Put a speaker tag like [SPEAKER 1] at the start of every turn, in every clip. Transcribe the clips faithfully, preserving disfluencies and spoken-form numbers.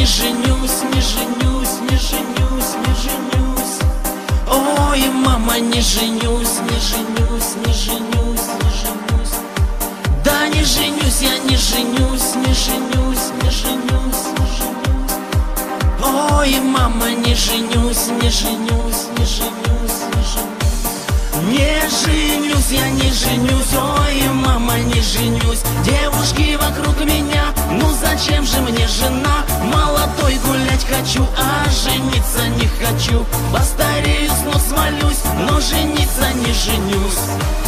[SPEAKER 1] женюсь, не женюсь, не женюсь, не женюсь. Ой, мама, не женюсь, не женюсь, не женюсь, не женюсь. Да не женюсь, я не женюсь, не женюсь, не женюсь, не женюсь. Ой, мама, не женюсь, не женюсь, не женюсь, не женюсь. Не женюсь, я не женюсь, ой, мама, не женюсь. Девушки вокруг меня, ну зачем же мне жена? Молодой гулять хочу, а жениться не хочу. Постарею, но свалюсь, но жениться не женюсь.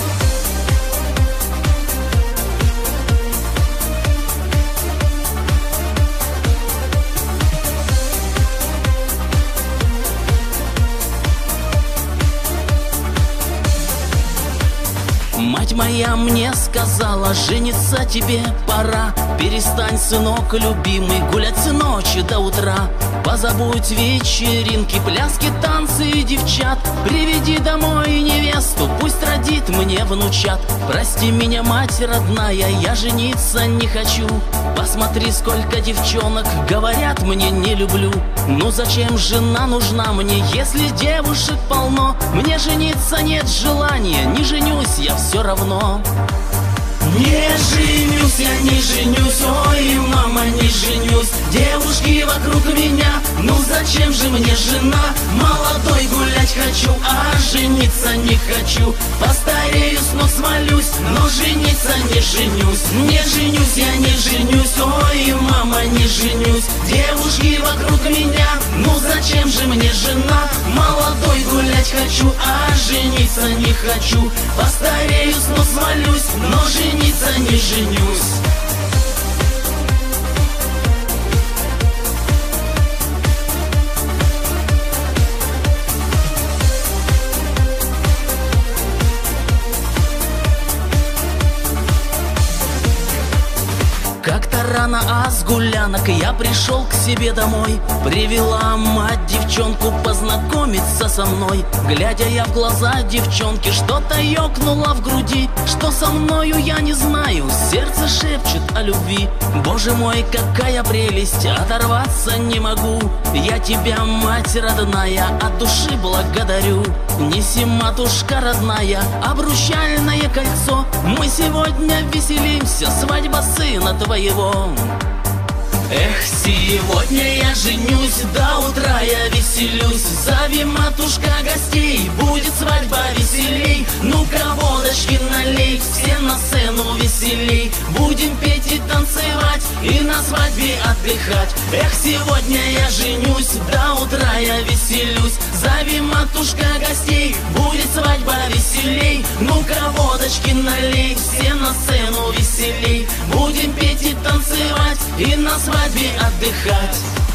[SPEAKER 1] Мать моя мне сказала, жениться тебе пора. Перестань, сынок любимый, гулять с ночи до утра. Позабудь вечеринки, пляски, танцы и девчат. Приведи домой невесту, пусть родит мне внучат. Прости меня, мать родная, я жениться не хочу. Посмотри, сколько девчонок говорят мне не люблю. Ну зачем жена нужна мне, если девушек полно? Мне жениться нет желания, не женюсь я все равно. Не женюсь, я не женюсь, ой, мама, не женюсь. Девушки вокруг меня, ну зачем же мне жена? Молодой гулять хочу, а жениться не хочу. Постареюсь, но свалюсь, но жениться не женюсь. Не женюсь, я не женюсь, ой, мама, не женюсь. Девушки вокруг меня, ну зачем же мне жена? Молодой гулять хочу, а жениться не хочу. Постареюсь, но свалюсь, но жениться не женюсь. Как-то рано, а с гулянок я пришел к себе домой. Привела мать девчонку познакомиться со мной. Глядя я в глаза девчонки, что-то ёкнуло в груди. Что со мною, я не знаю, сердце шепчет о любви. Боже мой, какая прелесть, оторваться не могу. Я тебя, мать родная, от души благодарю. Неси, матушка родная, обручальное кольцо. Мы сегодня веселимся, свадьба сына твоего. Эх, сегодня я женюсь, до утра я веселюсь. Зови, матушка, гостей, будет свадьба веселей. Ну-ка, водочки налей, все на сцену веселей. Будем петь и танцевать, и на свадьбе отдыхать. Эх, сегодня я женюсь, до утра я веселюсь. Зови, матушка, гостей, будет свадьба веселей. Ну-ка, водочки налей, все на сцену веселей. Будем петь и танцевать, и на свадьбе отдыхать.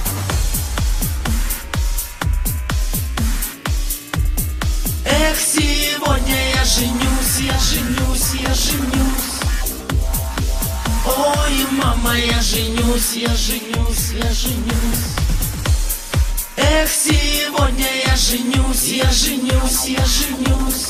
[SPEAKER 1] Эх, сегодня я женюсь, я женюсь, я женюсь. Ой, мама, я женюсь, я женюсь, я женюсь. Эх, сегодня я женюсь, я женюсь, я женюсь.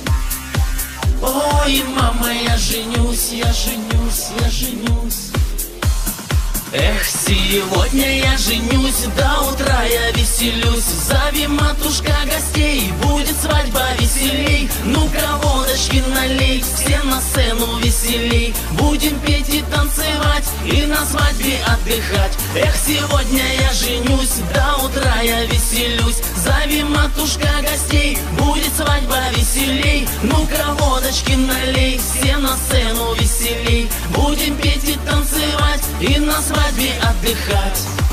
[SPEAKER 1] Ой, мама, я женюсь, я женюсь, я женюсь. Эх, сегодня я женюсь, до утра я веселюсь. Зови, матушка, гостей, будет свадьба веселей. Ну-ка, водочки налей, все на сцену веселей. Будем петь и танцевать, и на свадьбе отдыхать. Эх, сегодня я женюсь, до утра я веселюсь. Зови, матушка, гостей, будет свадьба веселей. Ну-ка, водочки налей, все на сцену веселей. Будем петь и танцевать, и на свадьбе отдыхать.